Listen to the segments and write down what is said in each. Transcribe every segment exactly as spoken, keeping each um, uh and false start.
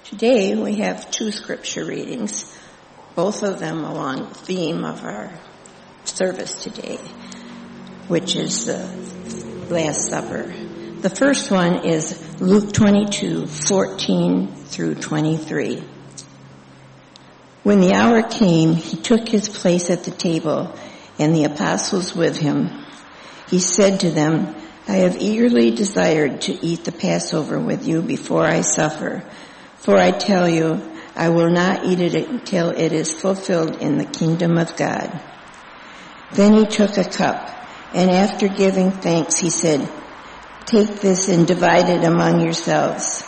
Today we have two scripture readings, both of them along the theme of our service today, which is the Last Supper. The first one is Luke twenty-two, fourteen through twenty-three. When the hour came, he took his place at the table, and the apostles with him. He said to them, I have eagerly desired to eat the Passover with you before I suffer. For I tell you, I will not eat it until it is fulfilled in the kingdom of God. Then he took a cup, and after giving thanks, he said, Take this and divide it among yourselves.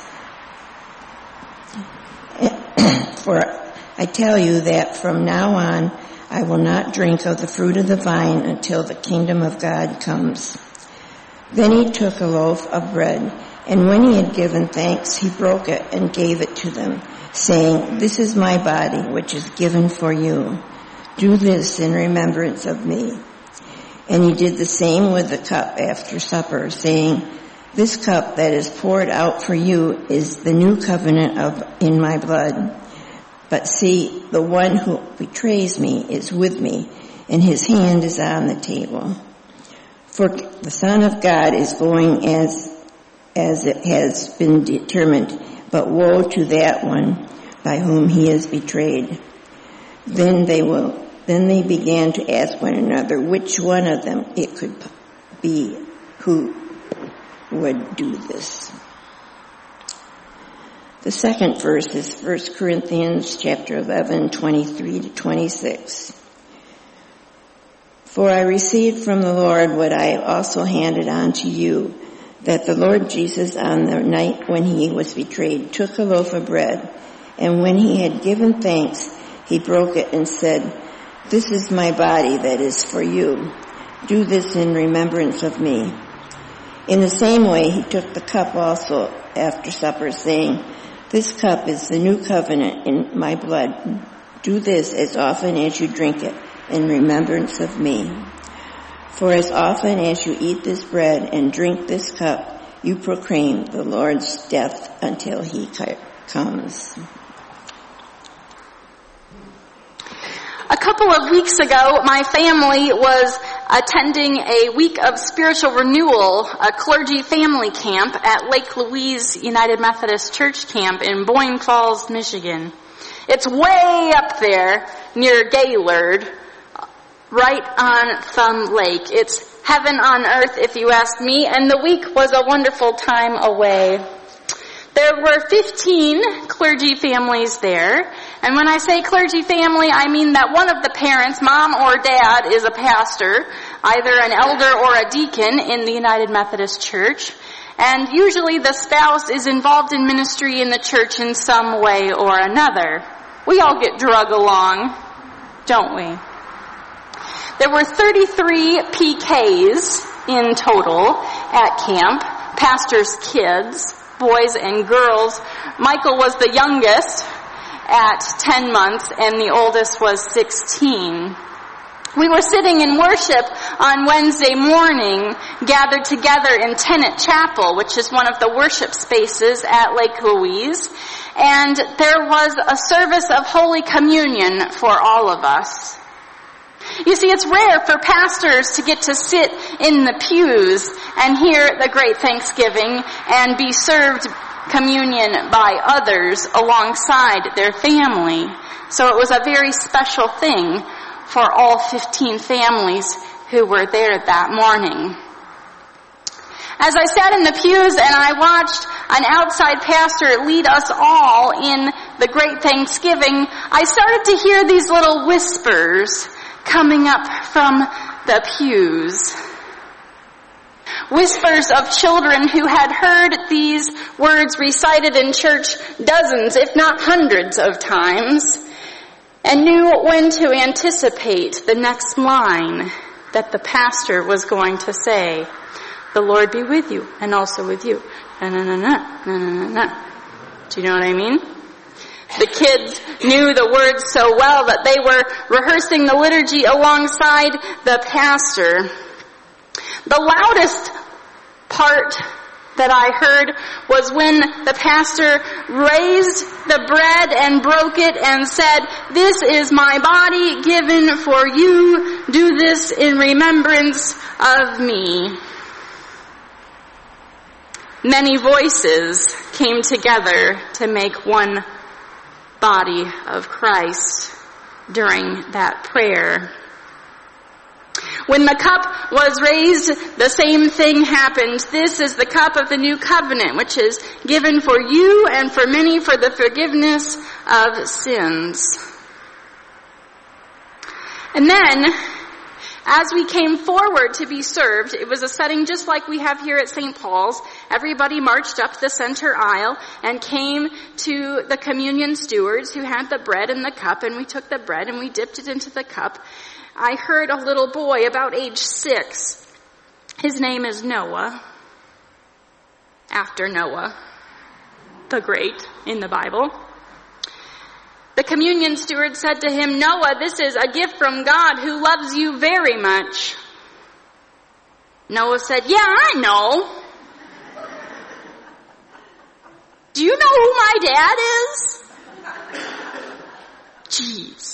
For I tell you that from now on, I will not drink of the fruit of the vine until the kingdom of God comes. Then he took a loaf of bread, and when he had given thanks, he broke it and gave it to them, saying, This is my body, which is given for you. Do this in remembrance of me. And he did the same with the cup after supper, saying, This cup that is poured out for you is the new covenant of in my blood. But see, the one who betrays me is with me, and his hand is on the table. For the Son of God is going as as it has been determined, but woe to that one by whom he is betrayed. Then they will. Then they began to ask one another which one of them it could be who would do this. The second verse is First Corinthians chapter eleven, twenty-three to twenty-six. For I received from the Lord what I also handed on to you, that the Lord Jesus on the night when he was betrayed took a loaf of bread, and when he had given thanks, he broke it and said, This is my body that is for you. Do this in remembrance of me. In the same way, he took the cup also after supper, saying, This cup is the new covenant in my blood. Do this as often as you drink it in remembrance of me. For as often as you eat this bread and drink this cup, you proclaim the Lord's death until he comes. A couple of weeks ago, my family was attending a week of spiritual renewal, a clergy family camp at Lake Louise United Methodist Church Camp in Boyne Falls, Michigan. It's way up there near Gaylord, right on Thumb Lake. It's heaven on earth, if you ask me, and the week was a wonderful time away. There were fifteen clergy families there, and when I say clergy family, I mean that one of the parents, mom or dad, is a pastor, either an elder or a deacon in the United Methodist Church, and usually the spouse is involved in ministry in the church in some way or another. We all get drug along, don't we? There were thirty-three P Ks in total at camp, pastors' kids, boys and girls. Michael was the youngest at ten months, and the oldest was sixteen. We were sitting in worship on Wednesday morning, gathered together in Tennant Chapel, which is one of the worship spaces at Lake Louise, and there was a service of Holy Communion for all of us. You see, it's rare for pastors to get to sit in the pews and hear the great Thanksgiving and be served communion by others alongside their family. So it was a very special thing for all fifteen families who were there that morning. As I sat in the pews and I watched an outside pastor lead us all in the great Thanksgiving, I started to hear these little whispers coming up from the pews. Whispers of children who had heard these words recited in church dozens, if not hundreds of times, and knew when to anticipate the next line that the pastor was going to say. The Lord be with you, and also with you. Na na na na na na na. Do you know what I mean? The kids knew the words so well that they were rehearsing the liturgy alongside the pastor. The loudest part that I heard was when the pastor raised the bread and broke it and said, "This is my body given for you. Do this in remembrance of me." Many voices came together to make one body of Christ during that prayer. When the cup was raised, the same thing happened. "This is the cup of the new covenant, which is given for you and for many for the forgiveness of sins." And then, as we came forward to be served, it was a setting just like we have here at Saint Paul's. Everybody marched up the center aisle and came to the communion stewards who had the bread and the cup, and we took the bread and we dipped it into the cup. I heard a little boy about age six. His name is Noah, after Noah, the great in the Bible. The communion steward said to him, "Noah, this is a gift from God who loves you very much." Noah said, "Yeah, I know. Do you know who my dad is?" Jeez.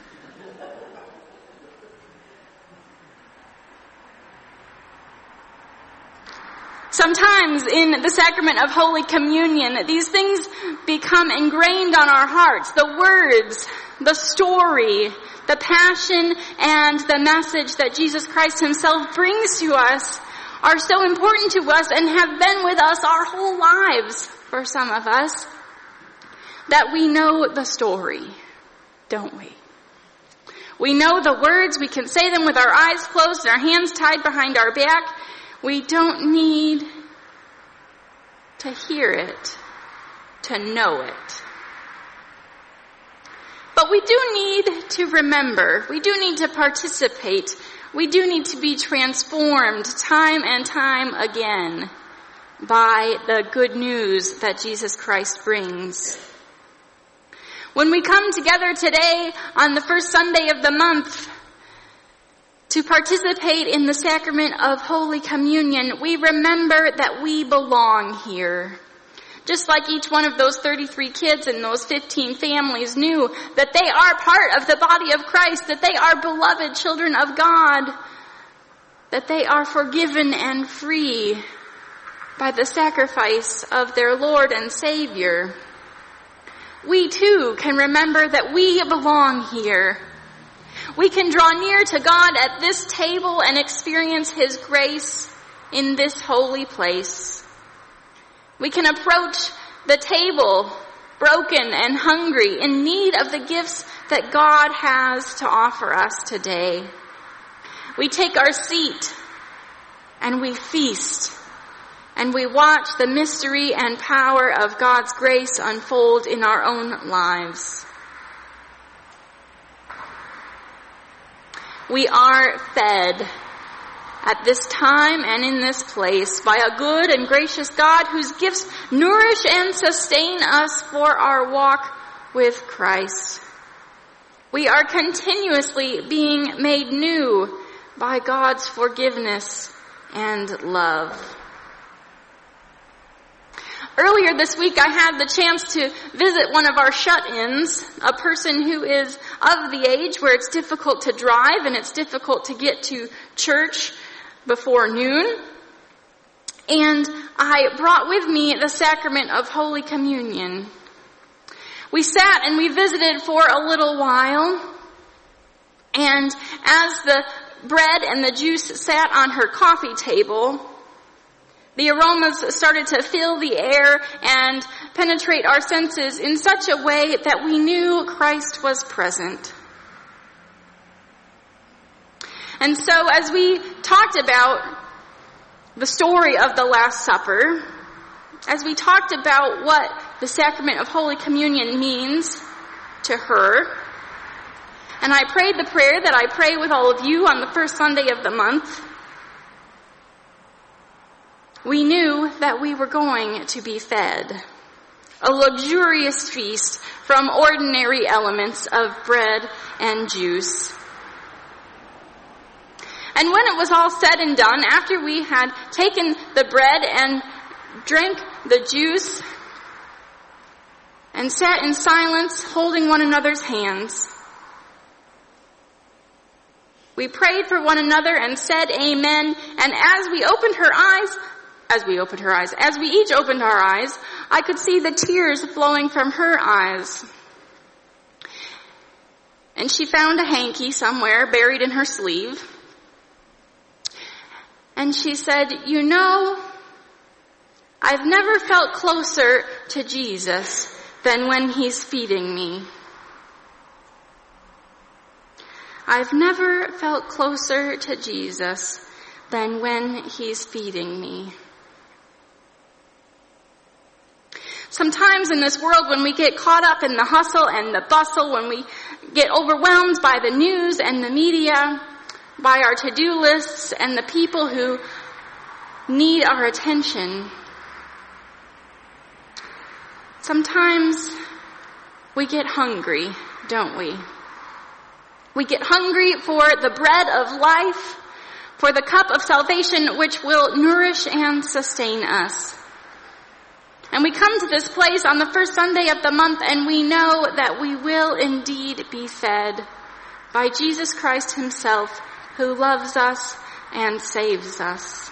Sometimes in the sacrament of Holy Communion, these things become ingrained on our hearts. The words, the story, the passion, and the message that Jesus Christ himself brings to us are so important to us and have been with us our whole lives, for some of us, that we know the story, don't we? We know the words, we can say them with our eyes closed and our hands tied behind our back. We don't need to hear it, to know it. But we do need to remember. We do need to participate. We do need to be transformed time and time again by the good news that Jesus Christ brings. When we come together today on the first Sunday of the month to participate in the sacrament of Holy Communion, we remember that we belong here. Just like each one of those thirty-three kids and those fifteen families knew that they are part of the body of Christ, that they are beloved children of God, that they are forgiven and free by the sacrifice of their Lord and Savior. We too can remember that we belong here. We can draw near to God at this table and experience his grace in this holy place. We can approach the table broken and hungry, in need of the gifts that God has to offer us today. We take our seat and we feast, and we watch the mystery and power of God's grace unfold in our own lives. We are fed at this time and in this place by a good and gracious God whose gifts nourish and sustain us for our walk with Christ. We are continuously being made new by God's forgiveness and love. Earlier this week, I had the chance to visit one of our shut-ins, a person who is of the age where it's difficult to drive and it's difficult to get to church before noon. And I brought with me the sacrament of Holy Communion. We sat and we visited for a little while, and as the bread and the juice sat on her coffee table, the aromas started to fill the air and penetrate our senses in such a way that we knew Christ was present. And so as we talked about the story of the Last Supper, as we talked about what the sacrament of Holy Communion means to her, and I prayed the prayer that I pray with all of you on the first Sunday of the month, we knew that we were going to be fed. A luxurious feast from ordinary elements of bread and juice. And when it was all said and done, after we had taken the bread and drank the juice, and sat in silence, holding one another's hands. We prayed for one another and said amen, and as we opened her eyes, as we opened her eyes, as we each opened our eyes, I could see the tears flowing from her eyes. And she found a hanky somewhere buried in her sleeve. And she said, "You know, I've never felt closer to Jesus than when he's feeding me. I've never felt closer to Jesus than when he's feeding me." Sometimes in this world, when we get caught up in the hustle and the bustle, when we get overwhelmed by the news and the media, by our to-do lists and the people who need our attention, sometimes we get hungry, don't we? We get hungry for the bread of life, for the cup of salvation which will nourish and sustain us. And we come to this place on the first Sunday of the month, and we know that we will indeed be fed by Jesus Christ himself, who loves us and saves us.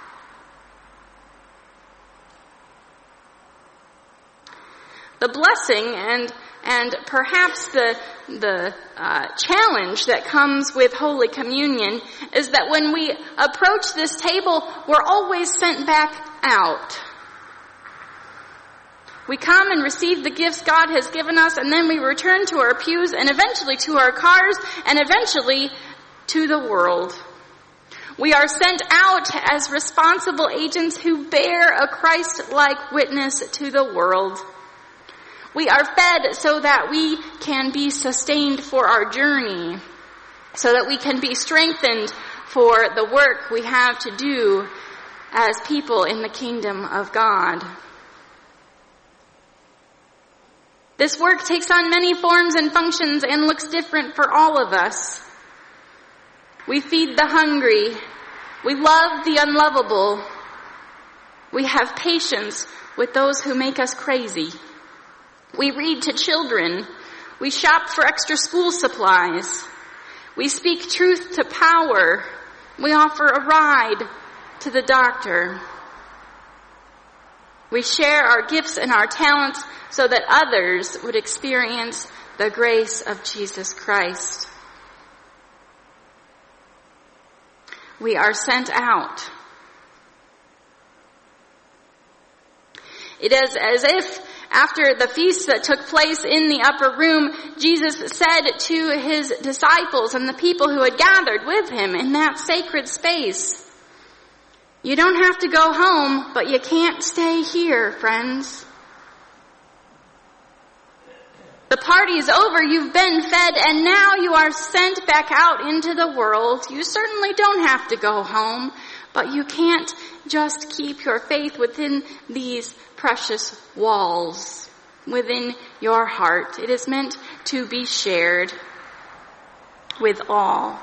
The blessing and and perhaps the the uh, challenge that comes with Holy Communion is that when we approach this table, we're always sent back out. We come and receive the gifts God has given us, and then we return to our pews, and eventually to our cars, and eventually to the world. We are sent out as responsible agents who bear a Christ-like witness to the world. We are fed so that we can be sustained for our journey, so that we can be strengthened for the work we have to do as people in the kingdom of God. This work takes on many forms and functions and looks different for all of us. We feed the hungry. We love the unlovable. We have patience with those who make us crazy. We read to children. We shop for extra school supplies. We speak truth to power. We offer a ride to the doctor. We share our gifts and our talents so that others would experience the grace of Jesus Christ. We are sent out. It is as if after the feast that took place in the upper room, Jesus said to his disciples and the people who had gathered with him in that sacred space, "You don't have to go home, but you can't stay here, friends. The party is over, you've been fed, and now you are sent back out into the world. You certainly don't have to go home, but you can't just keep your faith within these precious walls, within your heart. It is meant to be shared with all."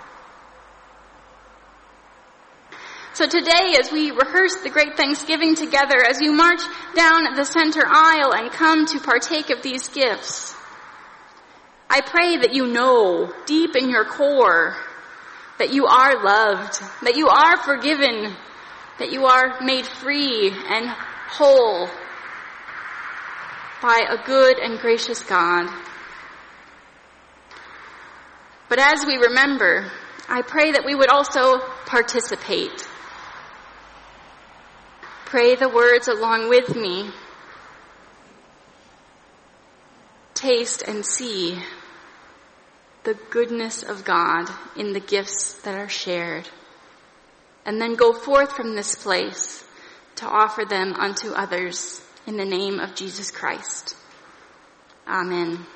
So today, as we rehearse the great Thanksgiving together, as you march down the center aisle and come to partake of these gifts, I pray that you know deep in your core that you are loved, that you are forgiven, that you are made free and whole by a good and gracious God. But as we remember, I pray that we would also participate. Pray the words along with me. Taste and see the goodness of God in the gifts that are shared. And then go forth from this place to offer them unto others in the name of Jesus Christ. Amen.